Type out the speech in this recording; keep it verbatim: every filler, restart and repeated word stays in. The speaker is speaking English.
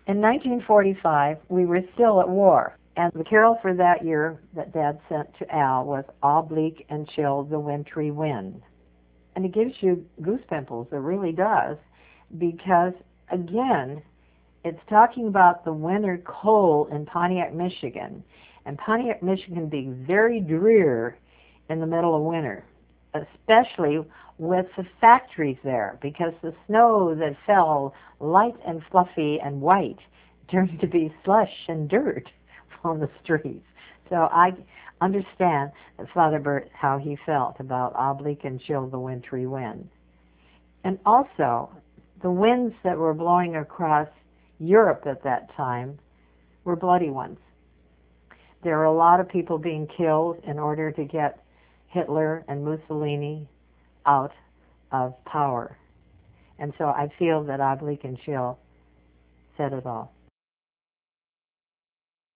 In nineteen forty-five, we were still at war, and the carol for that year that Dad sent to Al was All Bleak and Chill the Wintry Wind. And it gives you goose pimples, it really does, because, again, it's talking about the winter cold in Pontiac, Michigan, and Pontiac, Michigan being very drear in the middle of winter, especially with the factories there, because the snow that fell light and fluffy and white turned to be slush and dirt on the streets. So I understand that Father Bert, how he felt about Oblique and Chill the Wintry Wind. And also, the winds that were blowing across Europe at that time were bloody ones. There were a lot of people being killed in order to get Hitler and Mussolini out of power. And so I feel that Oblique and Chill said it all.